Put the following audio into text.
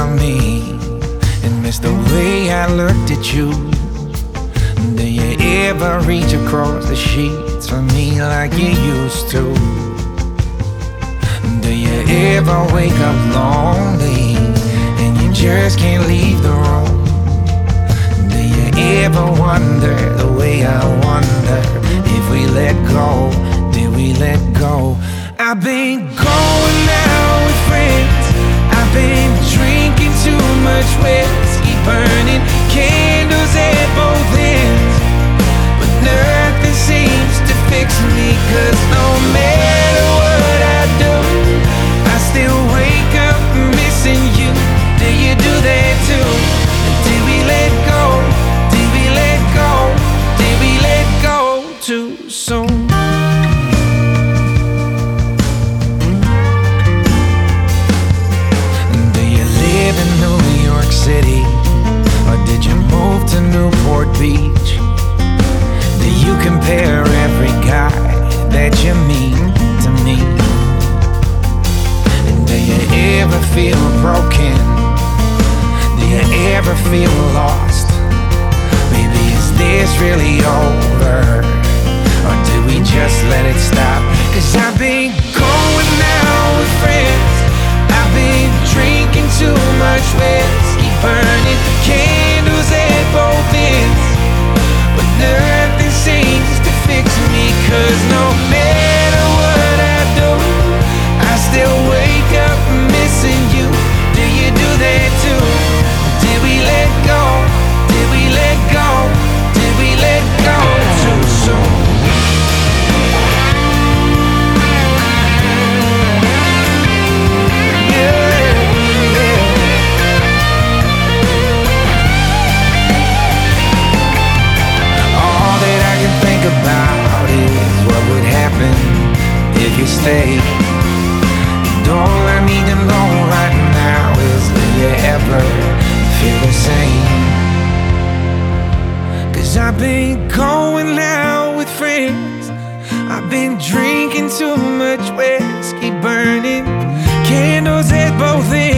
about me and miss the way I looked at you? Do you ever reach across the sheets for me like you used to? Do you ever wake up lonely and you just can't leave the room? Do you ever wonder the way I wonder if we let go? Did we let go? I've been going out with friends, I've been drinking too much whiskey, burning candles at both ends, but nothing seems to fix me, 'cause no matter what I do, I still wake up missing you. Do you do that too? Did we let go? Did we let go? Did we let go too soon? City, or did you move to Newport Beach? Do you compare every guy that you meet to me? And do you ever feel broken? Do you ever feel lost? Baby, is this really over, or do we just let it stop? 'Cause I've been going out with friends, I've been drinking too much whiskey, burning candles at both ends, but nothing seems to fix me, 'cause no matter what I do, I still wake up missing you. Do you do that too? Did we let go? Did we let go? Did we let go too soon? About is what would happen if you stay. Don't let me to know right now is, will you ever feel the same? 'Cause I've been going out with friends, I've been drinking too much whiskey, burning candles at both ends.